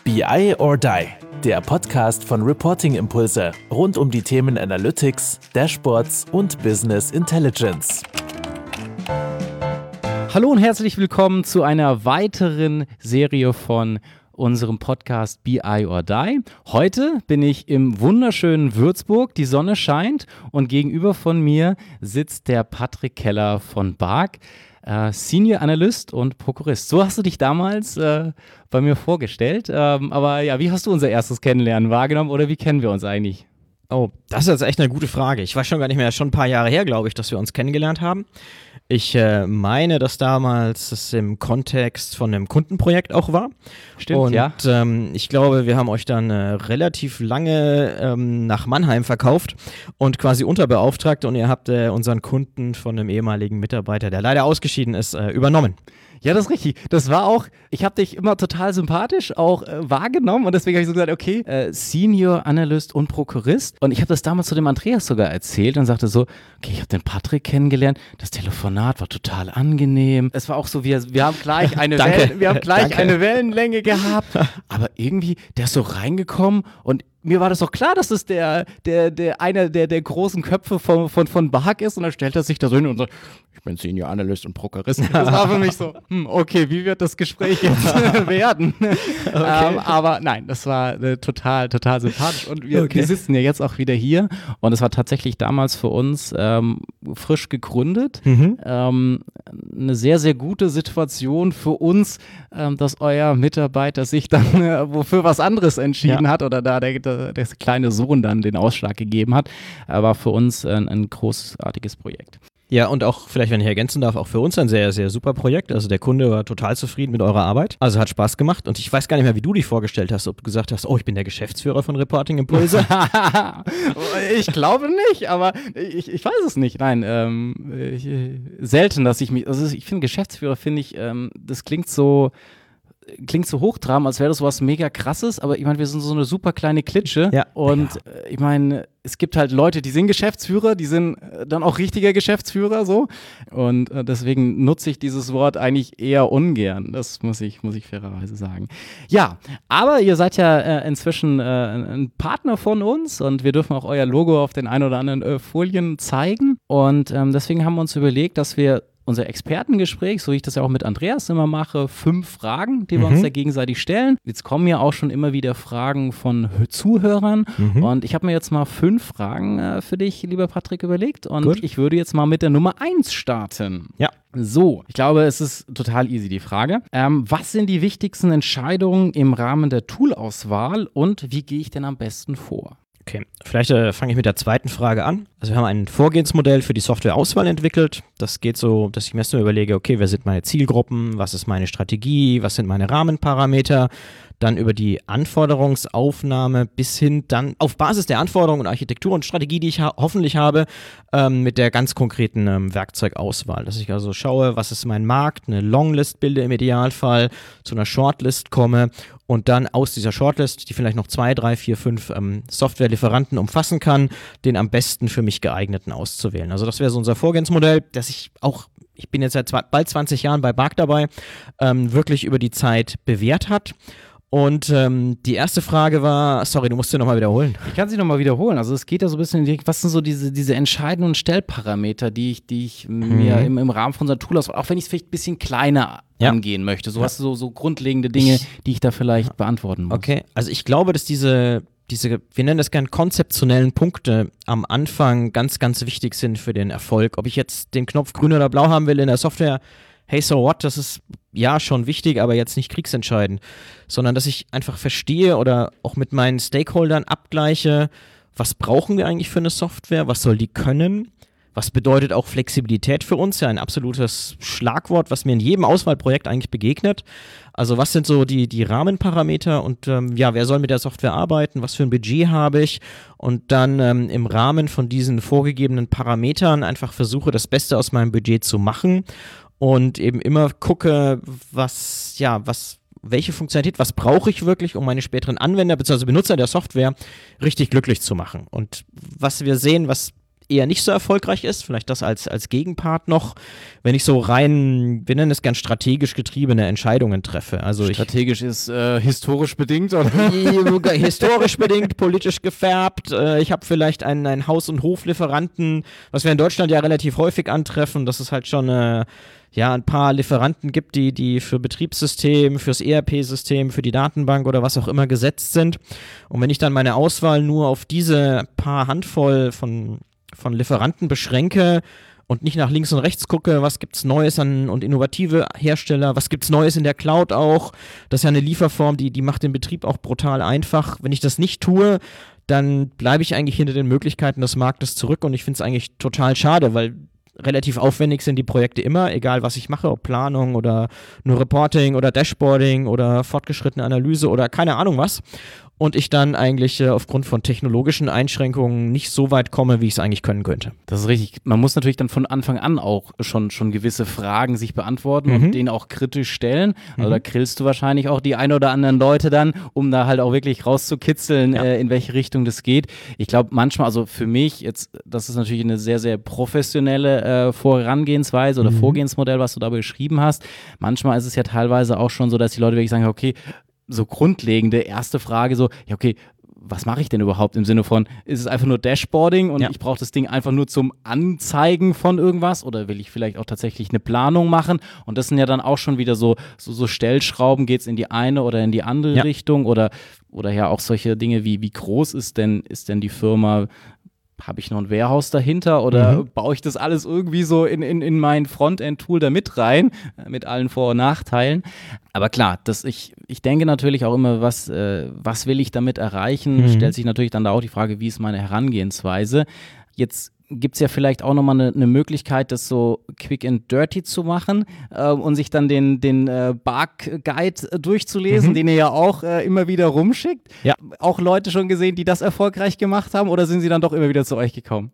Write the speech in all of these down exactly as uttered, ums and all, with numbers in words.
B I or Die, der Podcast von Reporting Impulse rund um die Themen Analytics, Dashboards und Business Intelligence. Hallo und herzlich willkommen zu einer weiteren Serie von unserem Podcast B I or Die. Heute bin ich im wunderschönen Würzburg, die Sonne scheint und gegenüber von mir sitzt der Patrick Keller von Bark, äh, Senior Analyst und Prokurist. So hast du dich damals äh, bei mir vorgestellt, ähm, aber ja, wie hast du unser erstes Kennenlernen wahrgenommen oder wie kennen wir uns eigentlich? Oh, das ist jetzt echt eine gute Frage. Ich weiß schon gar nicht mehr, schon ein paar Jahre her, glaube ich, dass wir uns kennengelernt haben. Ich äh, meine, dass damals es im Kontext von einem Kundenprojekt auch war. Stimmt, und, ja. Und ähm, ich glaube, wir haben euch dann äh, relativ lange ähm, nach Mannheim verkauft und quasi unterbeauftragt und ihr habt äh, unseren Kunden von einem ehemaligen Mitarbeiter, der leider ausgeschieden ist, äh, übernommen. Ja, das ist richtig. Das war auch, ich habe dich immer total sympathisch auch äh, wahrgenommen und deswegen habe ich so gesagt, okay, äh, Senior Analyst und Prokurist. Und ich habe das damals zu dem Andreas sogar erzählt und sagte so, okay, ich habe den Patrick kennengelernt, das Telefonat war total angenehm. Es war auch so, wir, wir haben gleich eine Wellen, wir haben gleich eine Wellenlänge gehabt, aber irgendwie, der ist so reingekommen und mir war das doch klar, dass das der, der, der einer der, der großen Köpfe von, von, von Bark ist und dann stellt er sich da so hin und sagt, ich bin Senior Analyst und Prokurist. Das war für mich so, hm, okay, wie wird das Gespräch jetzt werden? Okay. Ähm, aber nein, das war äh, total, total sympathisch und wir, okay. wir sitzen ja jetzt auch wieder hier und es war tatsächlich damals für uns ähm, frisch gegründet. Mhm. Ähm, eine sehr, sehr gute Situation für uns, ähm, dass euer Mitarbeiter sich dann äh, wofür was anderes entschieden ja. hat oder da der, der, der kleine Sohn dann den Ausschlag gegeben hat, war für uns ein, ein großartiges Projekt. Ja, und auch, vielleicht, wenn ich ergänzen darf, auch für uns ein sehr, sehr super Projekt. Also der Kunde war total zufrieden mit eurer Arbeit. Also hat Spaß gemacht. Und ich weiß gar nicht mehr, wie du dich vorgestellt hast, ob du gesagt hast, oh, ich bin der Geschäftsführer von Reporting Impulse. Ich glaube nicht, aber ich, ich weiß es nicht. Nein, ähm, ich, selten, dass ich mich, also ich finde Geschäftsführer, finde ich, ähm, das klingt so, klingt so hochtrabend, als wäre das was mega krasses, aber ich meine, wir sind so eine super kleine Klitsche ja. und ja. äh, ich meine, es gibt halt Leute, die sind Geschäftsführer, die sind äh, dann auch richtiger Geschäftsführer so und äh, deswegen nutze ich dieses Wort eigentlich eher ungern, das muss ich, muss ich fairerweise sagen. Ja, aber ihr seid ja äh, inzwischen äh, ein Partner von uns und wir dürfen auch euer Logo auf den ein oder anderen äh, Folien zeigen und ähm, deswegen haben wir uns überlegt, dass wir unser Expertengespräch, so wie ich das ja auch mit Andreas immer mache, fünf Fragen, die wir mhm. uns da gegenseitig stellen. Jetzt kommen ja auch schon immer wieder Fragen von Zuhörern mhm. und ich habe mir jetzt mal fünf Fragen äh, für dich, lieber Patrick, überlegt und Gut. ich würde jetzt mal mit der Nummer eins starten. Ja. So, ich glaube, es ist total easy, die Frage. Ähm, was sind die wichtigsten Entscheidungen im Rahmen der Toolauswahl und wie gehe ich denn am besten vor? Okay, vielleicht äh, fange ich mit der zweiten Frage an. Also wir haben ein Vorgehensmodell für die Softwareauswahl entwickelt. Das geht so, dass ich mir erstmal überlege, okay, wer sind meine Zielgruppen, was ist meine Strategie, was sind meine Rahmenparameter, dann über die Anforderungsaufnahme bis hin dann auf Basis der Anforderungen und Architektur und Strategie, die ich ha- hoffentlich habe, ähm, mit der ganz konkreten ähm, Werkzeugauswahl. Dass ich also schaue, was ist mein Markt, eine Longlist bilde im Idealfall, zu einer Shortlist komme und dann aus dieser Shortlist, die vielleicht noch zwei, drei, vier, fünf ähm, Softwarelieferanten umfassen kann, den am besten für mich geeigneten auszuwählen. Also das wäre so unser Vorgehensmodell, das ich auch, ich bin jetzt seit zwa- bald zwanzig Jahren bei Bark dabei, ähm, wirklich über die Zeit bewährt hat. Und ähm, die erste Frage war, sorry, du musst sie nochmal wiederholen. Ich kann sie nochmal wiederholen. Also es geht ja so ein bisschen in die, was sind so diese, diese entscheidenden Stellparameter, die ich, die ich mhm. mir im, im Rahmen von unserer Toolauswahl, auch wenn ich es vielleicht ein bisschen kleiner ja. angehen möchte. So ja. hast du so, so grundlegende Dinge, ich, die ich da vielleicht beantworten muss. Okay, also ich glaube, dass diese, diese, wir nennen das gern konzeptionellen Punkte am Anfang ganz, ganz wichtig sind für den Erfolg. Ob ich jetzt den Knopf grün oder blau haben will in der Software, hey, so what, das ist ja schon wichtig, aber jetzt nicht kriegsentscheidend, sondern dass ich einfach verstehe oder auch mit meinen Stakeholdern abgleiche, was brauchen wir eigentlich für eine Software, was soll die können, was bedeutet auch Flexibilität für uns, ja ein absolutes Schlagwort, was mir in jedem Auswahlprojekt eigentlich begegnet. Also was sind so die, die Rahmenparameter und ähm, ja, wer soll mit der Software arbeiten, was für ein Budget habe ich und dann ähm, im Rahmen von diesen vorgegebenen Parametern einfach versuche, das Beste aus meinem Budget zu machen. Und eben immer gucke, was, ja, was, welche Funktionalität, was brauche ich wirklich, um meine späteren Anwender bzw. Benutzer der Software richtig glücklich zu machen. Und was wir sehen, was eher nicht so erfolgreich ist, vielleicht das als, als Gegenpart noch, wenn ich so rein, wir nennen es gern strategisch getriebene Entscheidungen treffe. Also strategisch ich, ist äh, historisch bedingt, oder? Historisch bedingt, politisch gefärbt. Äh, ich habe vielleicht einen, einen Haus- und Hoflieferanten, was wir in Deutschland ja relativ häufig antreffen, dass es halt schon äh, ja, ein paar Lieferanten gibt, die, die für Betriebssystem, fürs E R P-System, für die Datenbank oder was auch immer gesetzt sind. Und wenn ich dann meine Auswahl nur auf diese paar Handvoll von von Lieferanten beschränke und nicht nach links und rechts gucke, was gibt's Neues an und innovative Hersteller, was gibt's Neues in der Cloud auch, das ist ja eine Lieferform, die, die macht den Betrieb auch brutal einfach. Wenn ich das nicht tue, dann bleibe ich eigentlich hinter den Möglichkeiten des Marktes zurück und ich finde es eigentlich total schade, weil relativ aufwendig sind die Projekte immer, egal was ich mache, ob Planung oder nur Reporting oder Dashboarding oder fortgeschrittene Analyse oder keine Ahnung was. Und ich dann eigentlich äh, aufgrund von technologischen Einschränkungen nicht so weit komme, wie ich es eigentlich können könnte. Das ist richtig. Man muss natürlich dann von Anfang an auch schon, schon gewisse Fragen sich beantworten Mhm. und denen auch kritisch stellen. Also Mhm. da grillst du wahrscheinlich auch die ein oder anderen Leute dann, um da halt auch wirklich rauszukitzeln, Ja. äh, in welche Richtung das geht. Ich glaube manchmal, also für mich jetzt, das ist natürlich eine sehr, sehr professionelle äh, Vorangehensweise oder Mhm. Vorgehensmodell, was du da beschrieben hast. Manchmal ist es ja teilweise auch schon so, dass die Leute wirklich sagen, okay, so grundlegende erste Frage so, ja okay, was mache ich denn überhaupt im Sinne von, ist es einfach nur Dashboarding und Ja. ich brauche das Ding einfach nur zum Anzeigen von irgendwas oder will ich vielleicht auch tatsächlich eine Planung machen? Und das sind ja dann auch schon wieder so, so, so Stellschrauben, geht es in die eine oder in die andere Ja. Richtung oder, oder ja auch solche Dinge wie, wie groß ist denn, ist denn die Firma? Habe ich noch ein Warehouse dahinter oder Mhm. baue ich das alles irgendwie so in, in, in mein Frontend-Tool da mit rein, äh, mit allen Vor- und Nachteilen? Aber klar, das ich, ich denke natürlich auch immer, was, äh, was will ich damit erreichen? Mhm. Stellt sich natürlich dann da auch die Frage, wie ist meine Herangehensweise? Jetzt gibt es ja vielleicht auch nochmal eine, eine Möglichkeit, das so quick and dirty zu machen äh, und sich dann den, den äh, Bug-Guide äh, durchzulesen, Mhm. den ihr ja auch äh, immer wieder rumschickt. Ja. Auch Leute schon gesehen, die das erfolgreich gemacht haben oder sind sie dann doch immer wieder zu euch gekommen?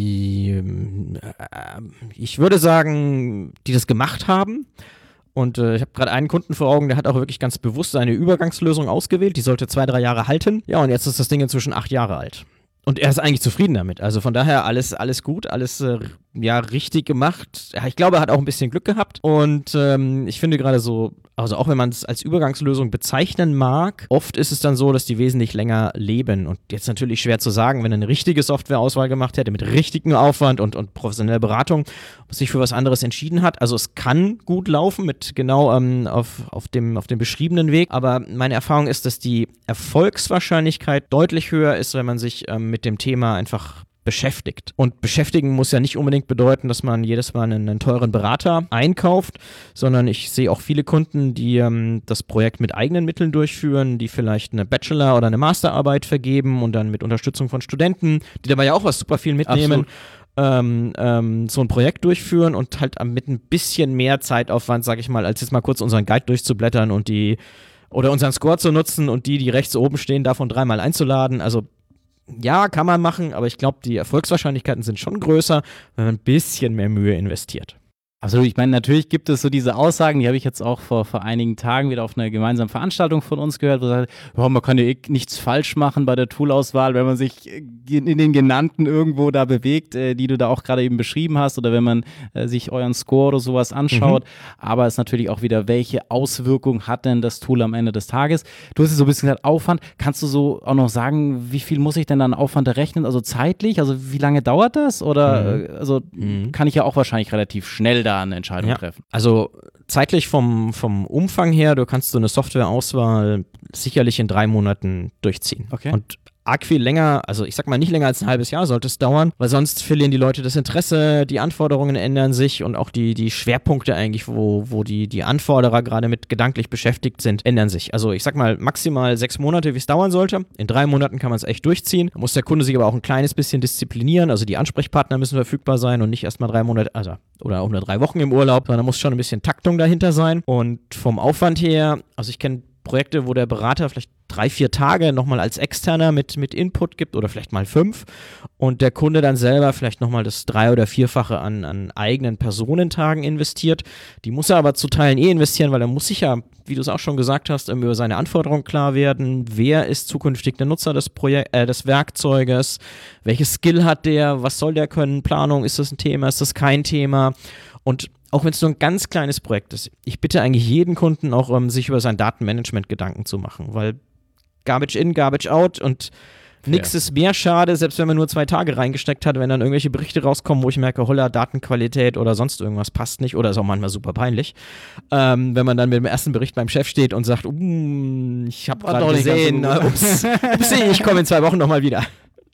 Ähm, äh, Ich würde sagen, die das gemacht haben. Und äh, ich habe gerade einen Kunden vor Augen, der hat auch wirklich ganz bewusst eine Übergangslösung ausgewählt. Die sollte zwei, drei Jahre halten. Ja, und jetzt ist das Ding inzwischen acht Jahre alt. Und er ist eigentlich zufrieden damit. Also von daher alles, alles gut, alles äh, ja richtig gemacht. Ja, ich glaube, er hat auch ein bisschen Glück gehabt. Und ähm, ich finde gerade so, also auch wenn man es als Übergangslösung bezeichnen mag, oft ist es dann so, dass die wesentlich länger leben. Und jetzt natürlich schwer zu sagen, wenn er eine richtige Softwareauswahl gemacht hätte, mit richtigem Aufwand und, und professioneller Beratung, sich für was anderes entschieden hat. Also es kann gut laufen mit genau ähm, auf, auf, dem, auf dem beschriebenen Weg. Aber meine Erfahrung ist, dass die Erfolgswahrscheinlichkeit deutlich höher ist, wenn man sich ähm, mit dem Thema einfach beschäftigt. Und beschäftigen muss ja nicht unbedingt bedeuten, dass man jedes Mal einen, einen teuren Berater einkauft, sondern ich sehe auch viele Kunden, die ähm, das Projekt mit eigenen Mitteln durchführen, die vielleicht eine Bachelor- oder eine Masterarbeit vergeben und dann mit Unterstützung von Studenten, die dabei ja auch was super viel mitnehmen, ähm, ähm, so ein Projekt durchführen und halt mit ein bisschen mehr Zeitaufwand, sag ich mal, als jetzt mal kurz unseren Guide durchzublättern und die oder unseren Score zu nutzen und die, die rechts oben stehen, davon dreimal einzuladen. Also ja, kann man machen, aber ich glaube, die Erfolgswahrscheinlichkeiten sind schon größer, wenn man ein bisschen mehr Mühe investiert. Absolut, ich meine, natürlich gibt es so diese Aussagen, die habe ich jetzt auch vor, vor einigen Tagen wieder auf einer gemeinsamen Veranstaltung von uns gehört, wo sagt, oh, man kann ja eh nichts falsch machen bei der Toolauswahl, wenn man sich in den genannten irgendwo da bewegt, äh, die du da auch gerade eben beschrieben hast, oder wenn man äh, sich euren Score oder sowas anschaut. Mhm. Aber es ist natürlich auch wieder, welche Auswirkung hat denn das Tool am Ende des Tages? Du hast ja so ein bisschen gesagt, Aufwand. Kannst du so auch noch sagen, wie viel muss ich denn an Aufwand errechnen? Also zeitlich? Also wie lange dauert das? Oder mhm. also mhm. kann ich ja auch wahrscheinlich relativ schnell da eine Entscheidung ja. treffen. Also zeitlich vom, vom Umfang her, du kannst so eine Softwareauswahl sicherlich in drei Monaten durchziehen. Okay. Und arg viel länger, also ich sag mal nicht länger als ein halbes Jahr sollte es dauern, weil sonst verlieren die Leute das Interesse, die Anforderungen ändern sich und auch die, die Schwerpunkte eigentlich, wo, wo die, die Anforderer gerade mit gedanklich beschäftigt sind, ändern sich. Also ich sag mal maximal sechs Monate, wie es dauern sollte. In drei Monaten kann man es echt durchziehen. Da muss der Kunde sich aber auch ein kleines bisschen disziplinieren, also die Ansprechpartner müssen verfügbar sein und nicht erst mal drei Monate, also oder auch nur drei Wochen im Urlaub, sondern da muss schon ein bisschen Taktung dahinter sein. Und vom Aufwand her, also ich kenne Projekte, wo der Berater vielleicht drei, vier Tage nochmal als Externer mit, mit Input gibt oder vielleicht mal fünf und der Kunde dann selber vielleicht nochmal das drei- oder vierfache an, an eigenen Personentagen investiert. Die muss er aber zu Teilen eh investieren, weil er muss sich ja, wie du es auch schon gesagt hast, über seine Anforderungen klar werden. Wer ist zukünftig der Nutzer des, Projek- äh, des Werkzeuges? Welches Skill hat der? Was soll der können? Planung, ist das ein Thema? Ist das kein Thema? Und auch wenn es nur ein ganz kleines Projekt ist, ich bitte eigentlich jeden Kunden auch, um, sich über sein Datenmanagement Gedanken zu machen, weil Garbage in, Garbage out und nichts ist mehr schade, selbst wenn man nur zwei Tage reingesteckt hat, wenn dann irgendwelche Berichte rauskommen, wo ich merke, holla, Datenqualität oder sonst irgendwas passt nicht oder ist auch manchmal super peinlich. Ähm, wenn man dann mit dem ersten Bericht beim Chef steht und sagt, uh, ich habe gerade gesehen, uh, ups, ups, ich komme in zwei Wochen nochmal wieder.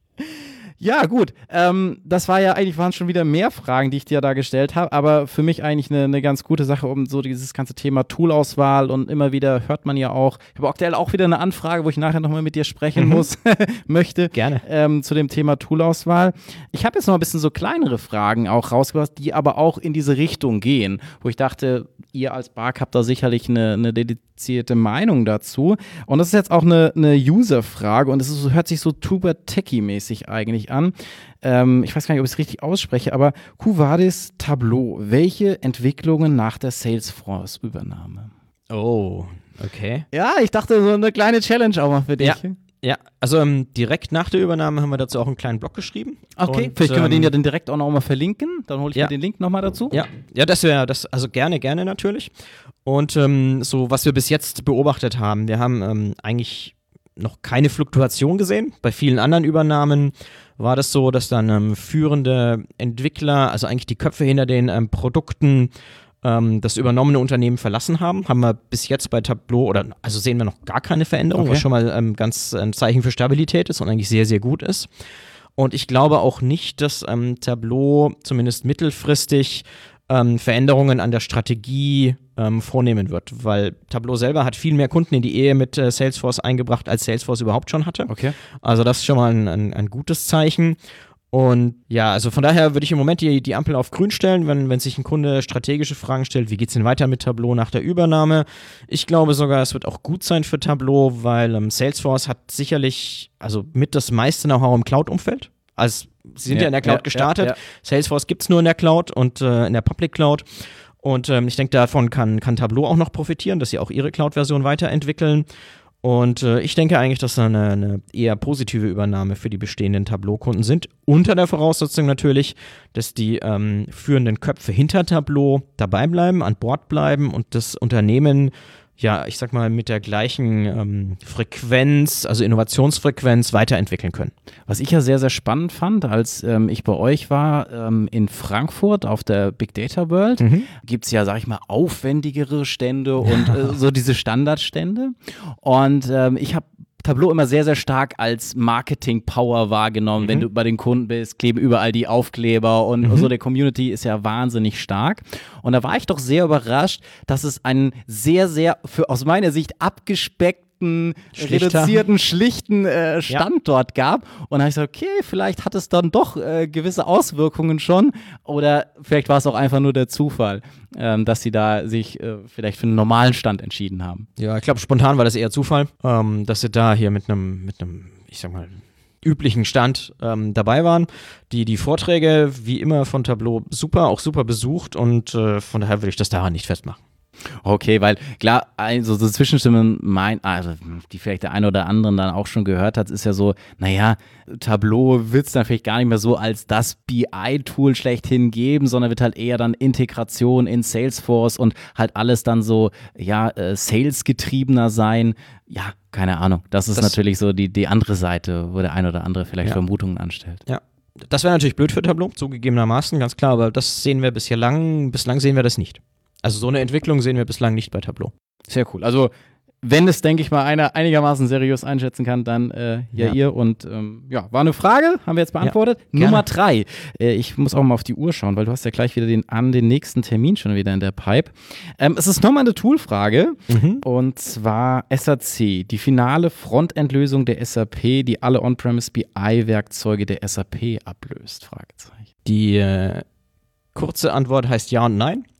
Ja, gut. Ähm, das war ja eigentlich, waren schon wieder mehr Fragen, die ich dir da gestellt habe, aber für mich eigentlich eine, eine ganz gute Sache, um so dieses ganze Thema Toolauswahl und immer wieder hört man ja auch, ich habe aktuell auch wieder eine Anfrage, wo ich nachher nochmal mit dir sprechen mhm. muss, möchte. Gerne. Ähm, zu dem Thema Toolauswahl. Ich habe jetzt noch ein bisschen so kleinere Fragen auch rausgebracht, die aber auch in diese Richtung gehen, wo ich dachte, ihr als Bark habt da sicherlich eine, eine dedizierte Meinung dazu. Und das ist jetzt auch eine, eine User-Frage und es hört sich so Tuber-Techie-mäßig eigentlich an. Ähm, ich weiß gar nicht, ob ich es richtig ausspreche, aber Quo Vadis Tableau. Welche Entwicklungen nach der Salesforce-Übernahme? Oh, okay. Ja, ich dachte, so eine kleine Challenge auch mal für dich. Ja. Ja, also ähm, direkt nach der Übernahme haben wir dazu auch einen kleinen Blog geschrieben. Okay, und, vielleicht können wir ähm, den ja dann direkt auch noch mal verlinken. Dann hole ich ja. mir den Link nochmal dazu. Ja, ja, das wäre das, also gerne, gerne natürlich. Und ähm, so, was wir bis jetzt beobachtet haben, wir haben ähm, eigentlich noch keine Fluktuation gesehen. Bei vielen anderen Übernahmen war das so, dass dann ähm, führende Entwickler, also eigentlich die Köpfe hinter den ähm, Produkten, ähm, das übernommene Unternehmen verlassen haben. Haben wir bis jetzt bei Tableau, oder also sehen wir noch gar keine Veränderung, Okay. was schon mal ähm, ganz ein Zeichen für Stabilität ist und eigentlich sehr, sehr gut ist. Und ich glaube auch nicht, dass ähm, Tableau zumindest mittelfristig ähm, Veränderungen an der Strategie ähm, vornehmen wird, weil Tableau selber hat viel mehr Kunden in die Ehe mit äh, Salesforce eingebracht, als Salesforce überhaupt schon hatte. Okay. Also das ist schon mal ein, ein, ein gutes Zeichen. Und ja, also von daher würde ich im Moment die, die Ampel auf grün stellen, wenn, wenn sich ein Kunde strategische Fragen stellt, wie geht's denn weiter mit Tableau nach der Übernahme? Ich glaube sogar, es wird auch gut sein für Tableau, weil ähm, Salesforce hat sicherlich, also mit das meiste Know-how im Cloud-Umfeld. Also sie sind ja, ja in der Cloud ja, gestartet. Ja, ja. Salesforce gibt's nur in der Cloud und äh, in der Public Cloud. Und ähm, ich denke, davon kann, kann Tableau auch noch profitieren, dass sie auch ihre Cloud-Version weiterentwickeln. Und äh, ich denke eigentlich, dass da eine, eine eher positive Übernahme für die bestehenden Tableau-Kunden sind. Unter der Voraussetzung natürlich, dass die ähm, führenden Köpfe hinter Tableau dabei bleiben, an Bord bleiben und das Unternehmen, ja, ich sag mal, mit der gleichen ähm, Frequenz, also Innovationsfrequenz weiterentwickeln können. Was ich ja sehr, sehr spannend fand, als ähm, ich bei euch war ähm, in Frankfurt auf der Big Data World, Mhm. gibt es ja, sag ich mal, aufwendigere Stände und äh, so diese Standardstände. Und ähm, ich habe Tableau immer sehr, sehr stark als Marketing-Power wahrgenommen. Mhm. Wenn du bei den Kunden bist, kleben überall die Aufkleber und Mhm. so, der Community ist ja wahnsinnig stark. Und da war ich doch sehr überrascht, dass es einen sehr, sehr, für, aus meiner Sicht abgespeckten, Schlichter. reduzierten, schlichten äh, Stand ja. dort gab. Und da habe ich gesagt, okay, vielleicht hat es dann doch äh, gewisse Auswirkungen schon. Oder vielleicht war es auch einfach nur der Zufall, ähm, dass sie da sich äh, vielleicht für einen normalen Stand entschieden haben. Ja, ich glaube, spontan war das eher Zufall, ähm, dass sie da hier mit einem, mit einem, ich sag mal, üblichen Stand ähm, dabei waren. Die, die Vorträge, wie immer von Tableau, super, auch super besucht und äh, von daher würde ich das daran nicht festmachen. Okay, weil klar, also so Zwischenstimmen, mein, also die vielleicht der eine oder andere dann auch schon gehört hat, ist ja so, naja, Tableau wird es dann vielleicht gar nicht mehr so als das B I-Tool schlechthin geben, sondern wird halt eher dann Integration in Salesforce und halt alles dann so, ja, äh, Sales-getriebener sein. Ja, keine Ahnung. Das ist das natürlich so die, die andere Seite, wo der eine oder andere vielleicht ja. Vermutungen anstellt. Ja. Das wäre natürlich blöd für Tableau, zugegebenermaßen, ganz klar, aber das sehen wir bisher lang, bislang sehen wir das nicht. Also so eine Entwicklung sehen wir bislang nicht bei Tableau. Sehr cool. Also wenn es, denke ich mal, einer einigermaßen seriös einschätzen kann, dann äh, ja, ja ihr. Und ähm, ja, war eine Frage, haben wir jetzt beantwortet. Ja, Nummer drei. Äh, ich muss auch mal auf die Uhr schauen, weil du hast ja gleich wieder den, an den nächsten Termin schon wieder in der Pipe. Ähm, es ist nochmal eine Toolfrage. Mhm. Und zwar S A C, die finale Frontendlösung der S A P, die alle On-Premise B I-Werkzeuge der S A P ablöst? Fragezeichen. Die äh, kurze Antwort heißt ja und nein.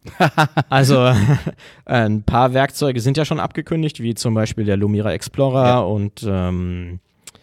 Also ein paar Werkzeuge sind ja schon abgekündigt, wie zum Beispiel der Lumira Explorer ja. und ähm,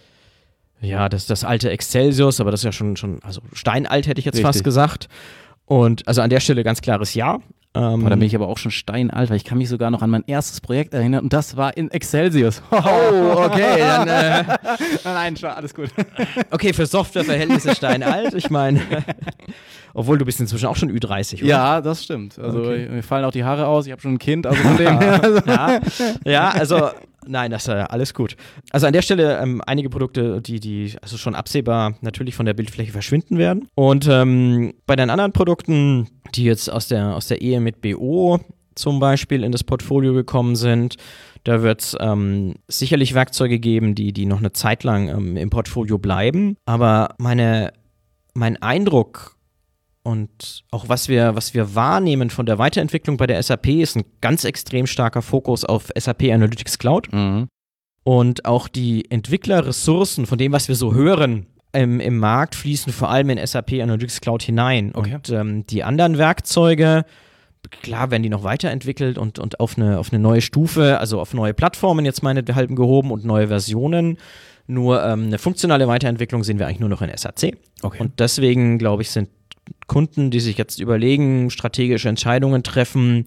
ja, das, das alte Excelsius, aber das ist ja schon, schon also steinalt, hätte ich jetzt Richtig. fast gesagt. Und also an der Stelle ganz klares Ja. Ähm, Boah, da bin ich aber auch schon steinalt, weil ich kann mich sogar noch an mein erstes Projekt erinnern und das war in Excelsius. Oh, okay, dann äh, Nein, schon, alles gut. Okay, für Softwareverhältnisse steinalt, ich meine, obwohl du bist inzwischen auch schon Ü dreißig, oder? Ja, das stimmt. Also okay. Mir fallen auch die Haare aus, ich habe schon ein Kind, also von dem her. Also. Ja, ja, also nein, das ist äh, alles gut. Also an der Stelle ähm, einige Produkte, die, die also schon absehbar natürlich von der Bildfläche verschwinden werden. Und ähm, bei den anderen Produkten, die jetzt aus der, aus der Ehe mit B O zum Beispiel in das Portfolio gekommen sind, da wird es ähm, sicherlich Werkzeuge geben, die, die noch eine Zeit lang ähm, im Portfolio bleiben. Aber meine, mein Eindruck und auch was wir, was wir wahrnehmen von der Weiterentwicklung bei der S A P ist ein ganz extrem starker Fokus auf S A P Analytics Cloud. Mhm. Und auch die Entwicklerressourcen von dem, was wir so hören im, im Markt, fließen vor allem in S A P Analytics Cloud hinein. Okay. Und ähm, die anderen Werkzeuge, klar werden die noch weiterentwickelt und, und auf, eine, auf eine neue Stufe, also auf neue Plattformen jetzt meinethalben gehoben und neue Versionen. Nur ähm, eine funktionale Weiterentwicklung sehen wir eigentlich nur noch in S A C. Okay. Und deswegen, glaube ich, sind Kunden, die sich jetzt überlegen, strategische Entscheidungen treffen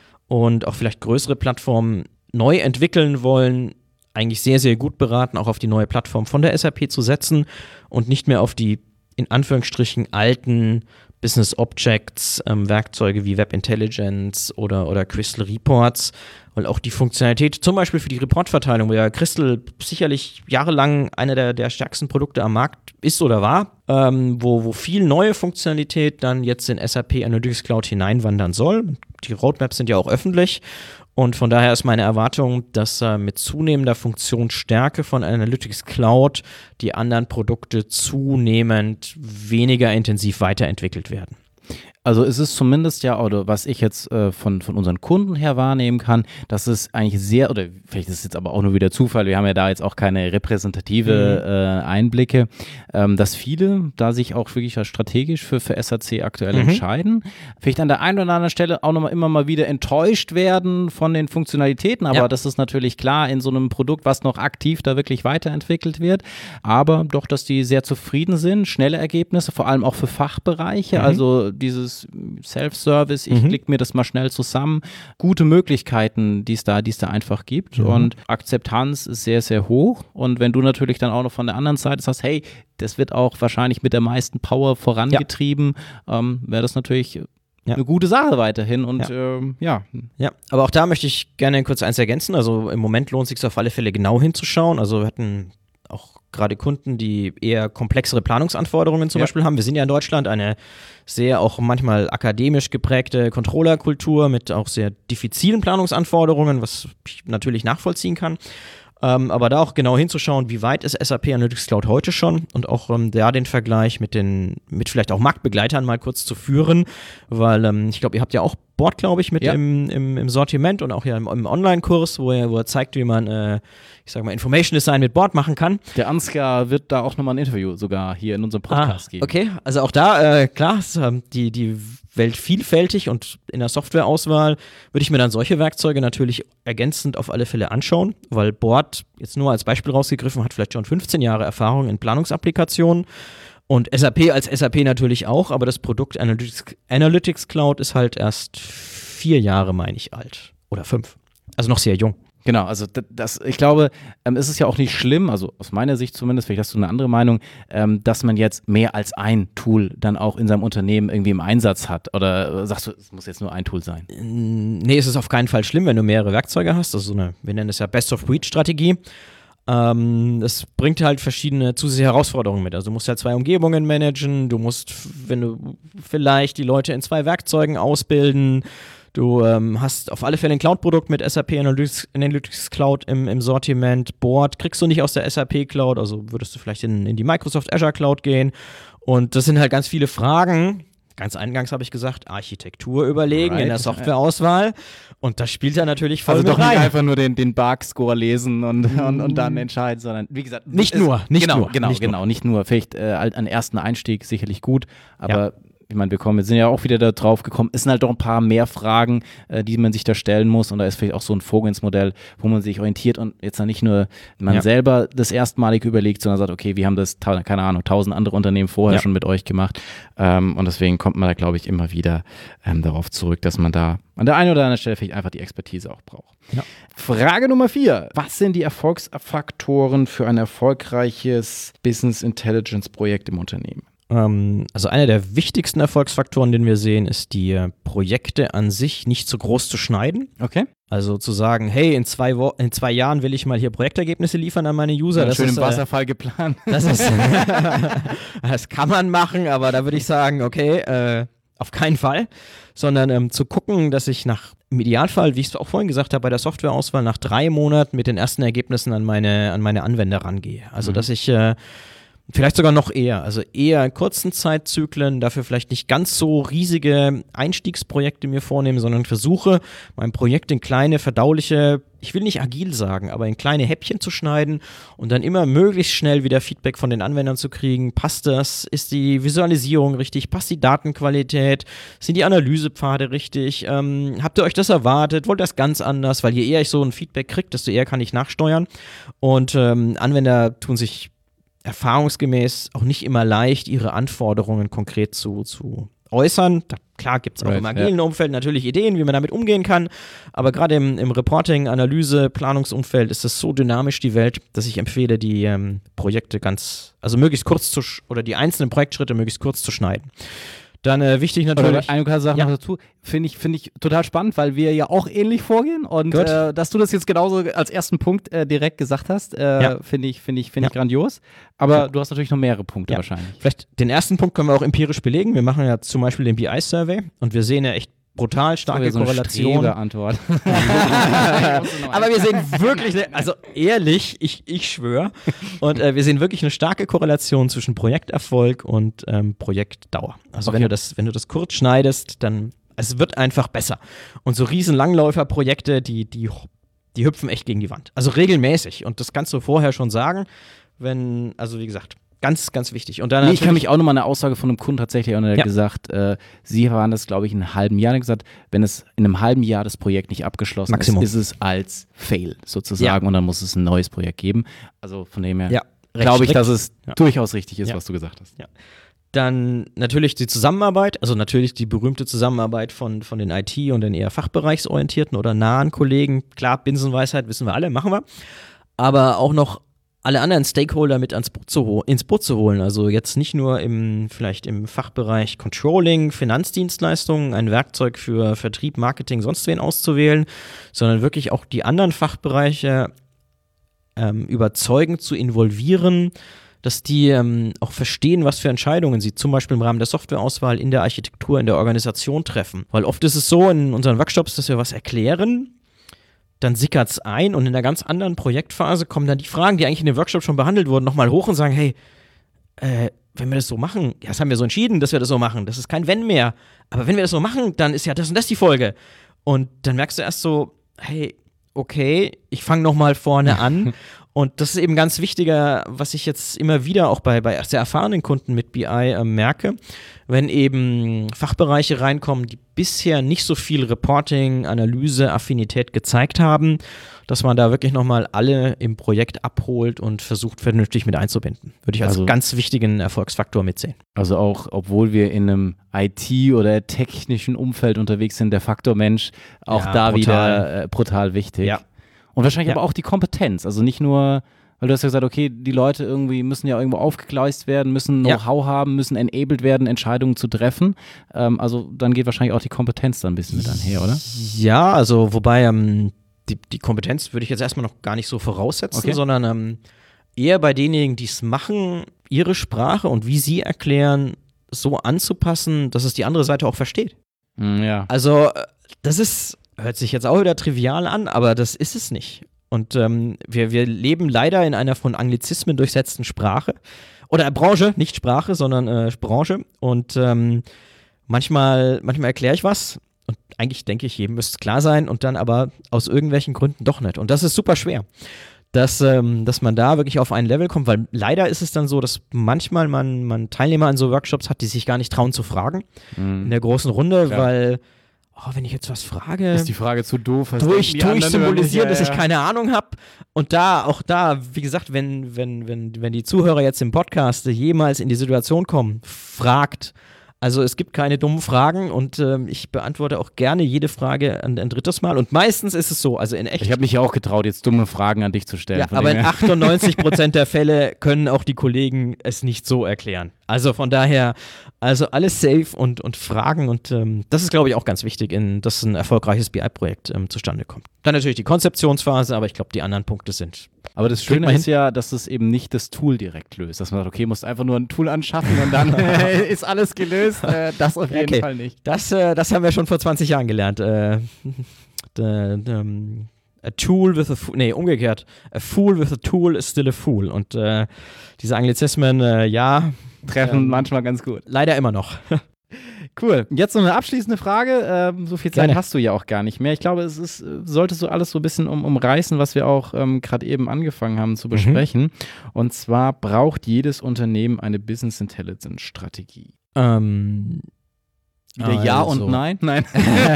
und auch vielleicht größere Plattformen neu entwickeln wollen, eigentlich sehr, sehr gut beraten, auch auf die neue Plattform von der S A P zu setzen und nicht mehr auf die in Anführungsstrichen alten Business Objects, ähm, Werkzeuge wie Web Intelligence oder, oder Crystal Reports, weil auch die Funktionalität, zum Beispiel für die Reportverteilung, wo ja Crystal sicherlich jahrelang einer der, der stärksten Produkte am Markt ist oder war, ähm, wo, wo viel neue Funktionalität dann jetzt in S A P Analytics Cloud hineinwandern soll. Die Roadmaps sind ja auch öffentlich. Und von daher ist meine Erwartung, dass äh, mit zunehmender Funktionsstärke von Analytics Cloud die anderen Produkte zunehmend weniger intensiv weiterentwickelt werden. Also es ist zumindest ja, oder was ich jetzt äh, von, von unseren Kunden her wahrnehmen kann, dass es eigentlich sehr, oder vielleicht ist es jetzt aber auch nur wieder Zufall, wir haben ja da jetzt auch keine repräsentative mhm. äh, Einblicke, ähm, dass viele da sich auch wirklich strategisch für, für S A C aktuell mhm. entscheiden. Vielleicht an der einen oder anderen Stelle auch nochmal immer mal wieder enttäuscht werden von den Funktionalitäten, aber ja. das ist natürlich klar in so einem Produkt, was noch aktiv da wirklich weiterentwickelt wird, aber doch, dass die sehr zufrieden sind, schnelle Ergebnisse, vor allem auch für Fachbereiche, mhm. also dieses Self-Service, ich mhm. klicke mir das mal schnell zusammen. Gute Möglichkeiten, die es da, die es da einfach gibt mhm. und Akzeptanz ist sehr, sehr hoch und wenn du natürlich dann auch noch von der anderen Seite sagst, hey, das wird auch wahrscheinlich mit der meisten Power vorangetrieben, ja. ähm, wäre das natürlich ja. eine gute Sache weiterhin und ja. Ähm, ja. Ja, aber auch da möchte ich gerne kurz eins ergänzen, also im Moment lohnt es sich auf alle Fälle genau hinzuschauen, also wir hatten auch gerade Kunden, die eher komplexere Planungsanforderungen zum ja. Beispiel haben. Wir sind ja in Deutschland eine sehr auch manchmal akademisch geprägte Controllerkultur mit auch sehr diffizilen Planungsanforderungen, was ich natürlich nachvollziehen kann. Ähm, aber da auch genau hinzuschauen, wie weit ist S A P Analytics Cloud heute schon und auch ähm, da den Vergleich mit den, mit vielleicht auch Marktbegleitern mal kurz zu führen, weil ähm, ich glaube, ihr habt ja auch Board, glaube ich, mit ja. im, im, im Sortiment und auch ja im, im Online-Kurs, wo er, wo er zeigt, wie man, äh, ich sag mal, Information Design mit Board machen kann. Der Ansgar wird da auch nochmal ein Interview sogar hier in unserem Podcast ah, geben. Okay, also auch da, äh, klar, ist, äh, die, die Welt vielfältig und in der Softwareauswahl würde ich mir dann solche Werkzeuge natürlich ergänzend auf alle Fälle anschauen, weil Board, jetzt nur als Beispiel rausgegriffen, hat vielleicht schon fünfzehn Jahre Erfahrung in Planungsapplikationen. Und S A P als S A P natürlich auch, aber das Produkt Analytics, Analytics Cloud ist halt erst vier Jahre, meine ich, alt. Oder fünf. Also noch sehr jung. Genau, also das, das ich glaube, ähm, es ist ja auch nicht schlimm, also aus meiner Sicht zumindest, vielleicht hast du eine andere Meinung, ähm, dass man jetzt mehr als ein Tool dann auch in seinem Unternehmen irgendwie im Einsatz hat. Oder sagst du, es muss jetzt nur ein Tool sein? Nee, es ist auf keinen Fall schlimm, wenn du mehrere Werkzeuge hast. Also so eine, wir nennen es ja Best-of-Breed-Strategie. Ähm, das bringt halt verschiedene zusätzliche Herausforderungen mit. Also du musst ja zwei Umgebungen managen, du musst, wenn du vielleicht die Leute in zwei Werkzeugen ausbilden, du ähm, hast auf alle Fälle ein Cloud-Produkt mit S A P Analytics, Analytics Cloud im, im Sortiment. Board kriegst du nicht aus der S A P Cloud, also würdest du vielleicht in, in die Microsoft Azure Cloud gehen. Und das sind halt ganz viele Fragen. Ganz eingangs habe ich gesagt, Architektur überlegen right. in der Softwareauswahl. Und das spielt ja natürlich voll also mit doch nicht rein. einfach nur den, den Bug-Score lesen und, mm. und, und dann entscheiden, sondern wie gesagt. Nicht nur, nicht genau, nur. Genau, nicht genau, nur. nicht nur. Vielleicht äh, einen ersten Einstieg sicherlich gut, aber ja. ich meine, wir kommen, wir sind ja auch wieder da drauf gekommen, es sind halt doch ein paar mehr Fragen, äh, die man sich da stellen muss und da ist vielleicht auch so ein Vorgehensmodell, wo man sich orientiert und jetzt dann nicht nur man ja. selber das erstmalig überlegt, sondern sagt, okay, wir haben das, keine Ahnung, tausend andere Unternehmen vorher ja. schon mit euch gemacht ähm, und deswegen kommt man da, glaube ich, immer wieder ähm, darauf zurück, dass man da an der einen oder anderen Stelle vielleicht einfach die Expertise auch braucht. Ja. Frage Nummer vier. Was sind die Erfolgsfaktoren für ein erfolgreiches Business Intelligence Projekt im Unternehmen? Also einer der wichtigsten Erfolgsfaktoren, den wir sehen, ist die Projekte an sich nicht zu groß zu schneiden. Okay. Also zu sagen, hey, in zwei, Wo- in zwei Jahren will ich mal hier Projektergebnisse liefern an meine User. Ja, das schön ist, im Wasserfall äh, geplant. Das, ist, das kann man machen, aber da würde ich sagen, okay, äh, auf keinen Fall. Sondern ähm, zu gucken, dass ich nach, im Idealfall, wie ich es auch vorhin gesagt habe, bei der Softwareauswahl nach drei Monaten mit den ersten Ergebnissen an meine, an meine Anwender rangehe. Also mhm. dass ich äh, vielleicht sogar noch eher, also eher in kurzen Zeitzyklen, dafür vielleicht nicht ganz so riesige Einstiegsprojekte mir vornehmen, sondern versuche, mein Projekt in kleine, verdauliche, ich will nicht agil sagen, aber in kleine Häppchen zu schneiden und dann immer möglichst schnell wieder Feedback von den Anwendern zu kriegen. Passt das? Ist die Visualisierung richtig? Passt die Datenqualität? Sind die Analysepfade richtig? Ähm, habt ihr euch das erwartet? Wollt ihr das ganz anders? Weil je eher ich so ein Feedback kriege, desto eher kann ich nachsteuern. Und ähm, Anwender tun sich erfahrungsgemäß auch nicht immer leicht, ihre Anforderungen konkret zu, zu äußern. Da, klar gibt es auch right, im agilen ja. Umfeld natürlich Ideen, wie man damit umgehen kann, aber gerade im, im Reporting, Analyse, Planungsumfeld ist es so dynamisch, die Welt, dass ich empfehle, die ähm, Projekte ganz, also möglichst kurz zu, sch- oder die einzelnen Projektschritte möglichst kurz zu schneiden. Dann äh, wichtig natürlich. Oder eine Sache Ja. noch dazu, finde ich, finde ich total spannend, weil wir ja auch ähnlich vorgehen und äh, dass du das jetzt genauso als ersten Punkt äh, direkt gesagt hast, äh, Ja. finde ich, finde ich, finde ich Ja. grandios. Aber Ja. du hast natürlich noch mehrere Punkte Ja. wahrscheinlich. Vielleicht den ersten Punkt können wir auch empirisch belegen. Wir machen ja zum Beispiel den B I-Survey und wir sehen ja echt brutal starke so eine Korrelation. Antwort. Aber wir sehen wirklich, eine, also ehrlich, ich, ich schwöre, und äh, wir sehen wirklich eine starke Korrelation zwischen Projekterfolg und ähm, Projektdauer. Also Okay. wenn du das, wenn du das kurz schneidest, dann es wird einfach besser. Und so riesen Langläuferprojekte, die, die, die hüpfen echt gegen die Wand. Also regelmäßig. Und das kannst du vorher schon sagen, wenn, also wie gesagt, ganz, ganz wichtig. Und dann Nee, ich kann natürlich- mich auch nochmal eine Aussage von einem Kunden tatsächlich erinnern, der Ja. hat gesagt, äh, sie waren das, glaube ich, in einem halben Jahr, der hat gesagt, wenn es in einem halben Jahr das Projekt nicht abgeschlossen Maximum. ist, ist es als Fail sozusagen Ja. und dann muss es ein neues Projekt geben. Also von dem her ja, recht glaube ich, strikt. dass es Ja. durchaus richtig ist, Ja. was du gesagt hast. Dann natürlich die Zusammenarbeit, also natürlich die berühmte Zusammenarbeit von, von den I T und den eher fachbereichsorientierten oder nahen Kollegen. Klar, Binsenweisheit wissen wir alle, machen wir. Aber auch noch alle anderen Stakeholder mit ans Boot zu hol- ins Boot zu holen. Also jetzt nicht nur im, vielleicht im Fachbereich Controlling, Finanzdienstleistungen, ein Werkzeug für Vertrieb, Marketing, sonst wen auszuwählen, sondern wirklich auch die anderen Fachbereiche ähm, überzeugend zu involvieren, dass die ähm, auch verstehen, was für Entscheidungen sie zum Beispiel im Rahmen der Softwareauswahl in der Architektur, in der Organisation treffen. Weil oft ist es so in unseren Workshops, dass wir was erklären, dann sickert es ein und in einer ganz anderen Projektphase kommen dann die Fragen, die eigentlich in dem Workshop schon behandelt wurden, nochmal hoch und sagen, hey, äh, wenn wir das so machen, ja, das haben wir so entschieden, dass wir das so machen, das ist kein Wenn mehr, aber wenn wir das so machen, dann ist ja das und das die Folge. Und dann merkst du erst so, hey, okay, ich fange nochmal vorne an. Und das ist eben ganz wichtiger, was ich jetzt immer wieder auch bei, bei sehr erfahrenen Kunden mit B I äh, merke, wenn eben Fachbereiche reinkommen, die bisher nicht so viel Reporting, Analyse, Affinität gezeigt haben, dass man da wirklich nochmal alle im Projekt abholt und versucht, vernünftig mit einzubinden. Würde ich als Also- ganz wichtigen Erfolgsfaktor mitsehen. Also auch, obwohl wir in einem I T- oder technischen Umfeld unterwegs sind, der Faktor Mensch auch Ja, da brutal. wieder äh, brutal wichtig. Ja. Und wahrscheinlich Ja. aber auch die Kompetenz. Also nicht nur, weil du hast ja gesagt, okay, die Leute irgendwie müssen ja irgendwo aufgegleist werden, müssen Ja. Know-how haben, müssen enabled werden, Entscheidungen zu treffen. Ähm, also dann geht wahrscheinlich auch die Kompetenz dann ein bisschen mit einher, oder? Ja, also wobei ähm, die, die Kompetenz würde ich jetzt erstmal noch gar nicht so voraussetzen, Okay. sondern ähm, eher bei denjenigen, die es machen, ihre Sprache und wie sie erklären, so anzupassen, dass es die andere Seite auch versteht. Mm, ja. Also äh, das ist, hört sich jetzt auch wieder trivial an, aber das ist es nicht. Und ähm, wir, wir leben leider in einer von Anglizismen durchsetzten Sprache. Oder Branche, nicht Sprache, sondern äh, Branche. Und ähm, manchmal, manchmal erkläre ich was und eigentlich denke ich, jedem müsste es klar sein und dann aber aus irgendwelchen Gründen doch nicht. Und das ist super schwer. dass, ähm, dass man da wirklich auf ein Level kommt, weil leider ist es dann so, dass manchmal man, man Teilnehmer in so Workshops hat, die sich gar nicht trauen zu fragen Mhm. in der großen Runde, Klar. weil, oh, wenn ich jetzt was frage, Ist die Frage zu doof? Was tue ich, denken die tue ich anderen über symbolisieren, mich? dass Ja, ich ja. keine Ahnung habe. Und da, auch da, wie gesagt, wenn, wenn, wenn, wenn die Zuhörer jetzt im Podcast jemals in die Situation kommen, fragt. Also es gibt keine dummen Fragen und ähm, ich beantworte auch gerne jede Frage ein, ein drittes Mal. Und meistens ist es so, also in echt. Ich habe mich ja auch getraut, jetzt dumme Fragen an dich zu stellen. Ja, von aber dem in her. achtundneunzig Prozent der Fälle können auch die Kollegen es nicht so erklären. Also von daher, also alles safe und, und Fragen und ähm, das ist, glaube ich, auch ganz wichtig, in, dass ein erfolgreiches B I-Projekt ähm, zustande kommt. Dann natürlich die Konzeptionsphase, aber ich glaube, die anderen Punkte sind. Aber das Kriegt Schöne man ist ja, dass es eben nicht das Tool direkt löst. Dass man sagt, okay, musst einfach nur ein Tool anschaffen und dann äh, ist alles gelöst. Äh, das auf jeden Okay. Fall nicht. Das, äh, das haben wir schon vor zwanzig Jahren gelernt. Äh, d- d- um, a tool with a fool, nee, umgekehrt. A fool with a tool is still a fool. Und äh, diese Anglizismen, äh, ja, Treffen Ähm, manchmal ganz gut. leider immer noch. Cool. Jetzt noch eine abschließende Frage. Ähm, so viel Zeit Gerne. hast du ja auch gar nicht mehr. Ich glaube, es ist, äh, solltest du alles so ein bisschen um, umreißen, was wir auch ähm, gerade eben angefangen haben zu besprechen. Und zwar braucht jedes Unternehmen eine Business Intelligence Strategie. ähm, Wieder ja also. und nein? Nein.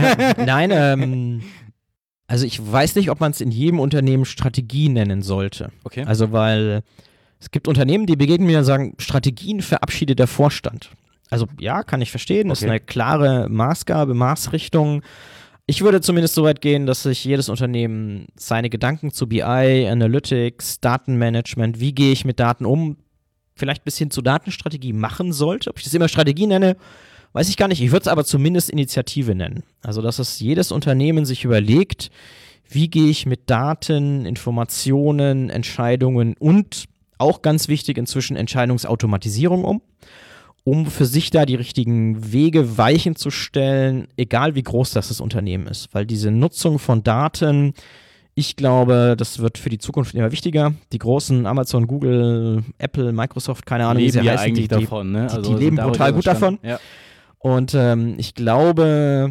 Nein, ähm, also ich weiß nicht, ob man es in jedem Unternehmen Strategie nennen sollte. Okay. Also weil es gibt Unternehmen, die begegnen mir und sagen, Strategien verabschiedet der Vorstand. Also ja, kann ich verstehen, das ist Okay. eine klare Maßgabe, Maßrichtung. Ich würde zumindest so weit gehen, dass sich jedes Unternehmen seine Gedanken zu B I, Analytics, Datenmanagement, wie gehe ich mit Daten um, vielleicht bis hin zu Datenstrategie machen sollte. Ob ich das immer Strategie nenne, weiß ich gar nicht. Ich würde es aber zumindest Initiative nennen. Also, dass es jedes Unternehmen sich überlegt, wie gehe ich mit Daten, Informationen, Entscheidungen und auch ganz wichtig inzwischen Entscheidungsautomatisierung um, um für sich da die richtigen Wege, Weichen zu stellen, egal wie groß das, das Unternehmen ist. Weil diese Nutzung von Daten, ich glaube, das wird für die Zukunft immer wichtiger. Die großen Amazon, Google, Apple, Microsoft, keine Ahnung, wie sie leben ja heißen, eigentlich die, die, davon, ne? die, die leben darüber brutal gut davon. Ja. Und ähm, ich glaube,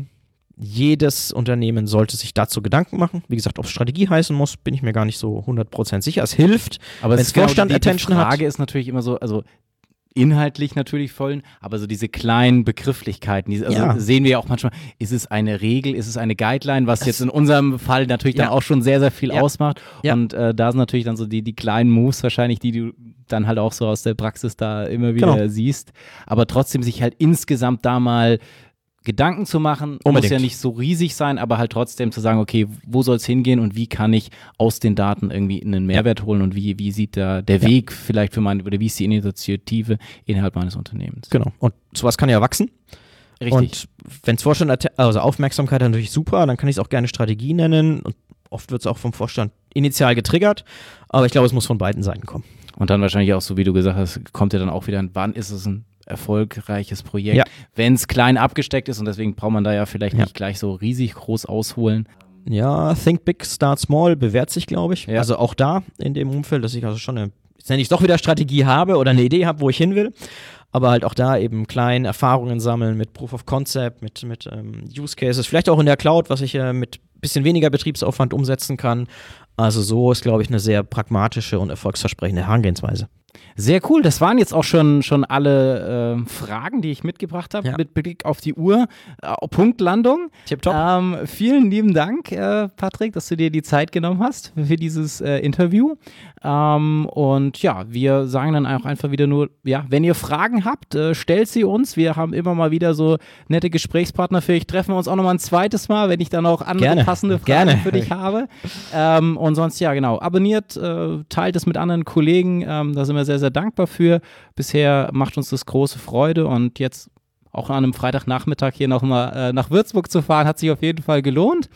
jedes Unternehmen sollte sich dazu Gedanken machen. Wie gesagt, ob es Strategie heißen muss, bin ich mir gar nicht so hundert Prozent sicher. Es hilft, Aber wenn es es ist genau Vorstand die, die Attention hat. Frage ist natürlich immer so, also inhaltlich natürlich vollen, aber so diese kleinen Begrifflichkeiten, diese, also Ja. sehen wir ja auch manchmal, ist es eine Regel, ist es eine Guideline, was jetzt in unserem Fall natürlich dann Ja. auch schon sehr, sehr viel Ja. ausmacht. Ja. Und äh, da sind natürlich dann so die, die kleinen Moves wahrscheinlich, die du dann halt auch so aus der Praxis da immer wieder Genau. siehst. Aber trotzdem sich halt insgesamt da mal Gedanken zu machen, Unbedingt. muss ja nicht so riesig sein, aber halt trotzdem zu sagen, okay, wo soll es hingehen und wie kann ich aus den Daten irgendwie einen Mehrwert holen und wie, wie sieht da der Ja. Weg vielleicht für meine, oder wie ist die Initiative innerhalb meines Unternehmens? Genau. Und sowas kann ja wachsen. Richtig. Und wenn es Vorstand, atte- also Aufmerksamkeit hat, natürlich super, dann kann ich es auch gerne Strategie nennen. Und oft wird es auch vom Vorstand initial getriggert. Aber ich glaube, es muss von beiden Seiten kommen. Und dann wahrscheinlich auch so, wie du gesagt hast, kommt ja dann auch wieder, wann ist es ein erfolgreiches Projekt, Ja. wenn es klein abgesteckt ist und deswegen braucht man da ja vielleicht Ja. nicht gleich so riesig groß ausholen. Ja, Think Big, Start Small bewährt sich, glaube ich. Ja. Also auch da in dem Umfeld, dass ich also schon eine, jetzt nenne ich doch wieder Strategie habe oder eine Idee habe, wo ich hin will. Aber halt auch da eben klein Erfahrungen sammeln mit Proof of Concept, mit, mit ähm, Use Cases, vielleicht auch in der Cloud, was ich äh, mit bisschen weniger Betriebsaufwand umsetzen kann. Also so ist, glaube ich, eine sehr pragmatische und erfolgsversprechende Herangehensweise. Sehr cool. Das waren jetzt auch schon, schon alle ähm, Fragen, die ich mitgebracht habe, Ja. mit Blick auf die Uhr. Äh, Punktlandung. Tipptopp. Ähm, vielen lieben Dank, äh, Patrick, dass du dir die Zeit genommen hast für dieses äh, Interview. Ähm, und ja, wir sagen dann auch einfach wieder nur, ja, wenn ihr Fragen habt, äh, stellt sie uns. Wir haben immer mal wieder so nette Gesprächspartner. Vielleicht treffen wir uns auch noch mal ein zweites Mal, wenn ich dann auch andere Gerne. passende Fragen Gerne. für dich habe. Ähm, und sonst, ja, genau, abonniert, äh, teilt es mit anderen Kollegen. Ähm, da sind wir sehr, sehr dankbar für. Bisher macht uns das große Freude und jetzt auch an einem Freitagnachmittag hier nochmal äh, nach Würzburg zu fahren, hat sich auf jeden Fall gelohnt.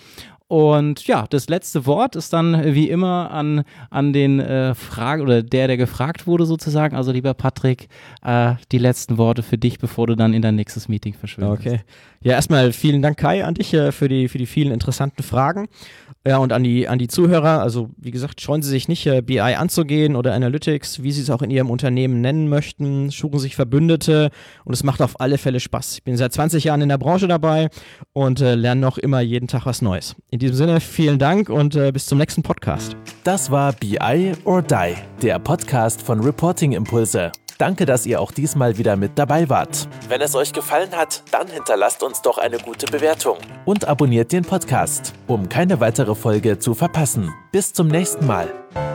Und ja, das letzte Wort ist dann wie immer an, an den äh, Frage oder der, der gefragt wurde sozusagen. Also lieber Patrick, äh, die letzten Worte für dich, bevor du dann in dein nächstes Meeting verschwindest. Okay. Ja, erstmal vielen Dank, Kai, an dich äh, für die, für die vielen interessanten Fragen. Ja, und an die, an die Zuhörer, also wie gesagt, scheuen Sie sich nicht, äh, B I anzugehen oder Analytics, wie Sie es auch in Ihrem Unternehmen nennen möchten, suchen sich Verbündete und es macht auf alle Fälle Spaß. Ich bin seit zwanzig Jahren in der Branche dabei und äh, lerne noch immer jeden Tag was Neues. In diesem Sinne, vielen Dank und äh, bis zum nächsten Podcast. Das war B I or Die, der Podcast von Reporting Impulse. Danke, dass ihr auch diesmal wieder mit dabei wart. Wenn es euch gefallen hat, dann hinterlasst uns doch eine gute Bewertung und abonniert den Podcast, um keine weitere Folge zu verpassen. Bis zum nächsten Mal.